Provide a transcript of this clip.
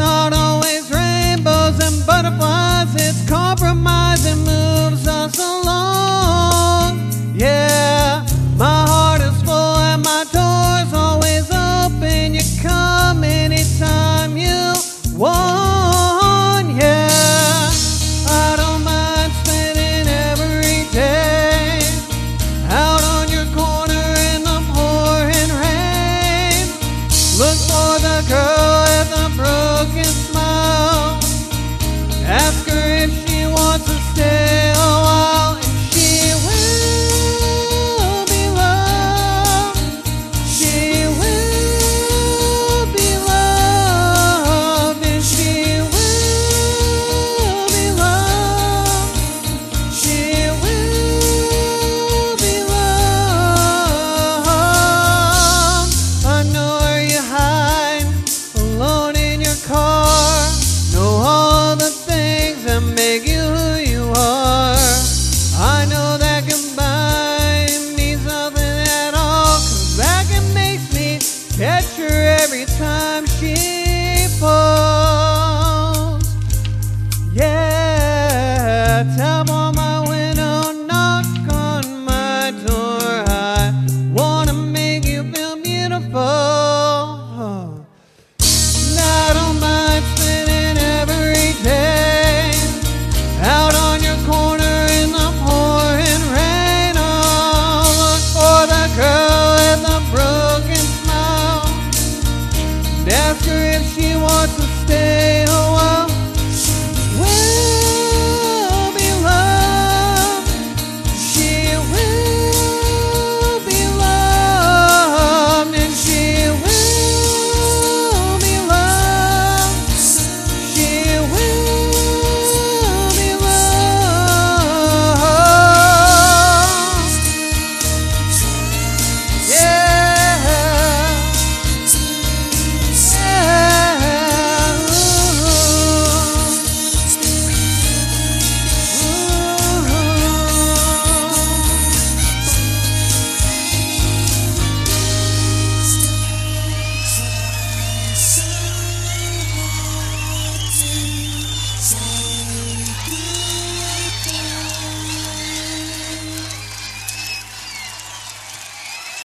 not always rainbows and butterflies. It's compromise and moves us along. Yeah, my heart is full and my door's always open. You come anytime you want. Yeah, I don't mind spending every day out on your corner in the pouring rain. Look for the girl with a broken smile. Ask her if she wants to stay a while, and she will be loved. She will be loved, and she will be loved. She will be loved. I know where you hide, alone in your car. Know all the things that make you who you are. I know that goodbye means nothing at all, 'cause that can make me catch her every time she falls. Yeah, tap on my window, knock on my door. I wanna make you feel beautiful. I don't mind spending every day out on your corner in the pouring rain. Oh, look for the girl with a broken smile. Ask her if she wants to stay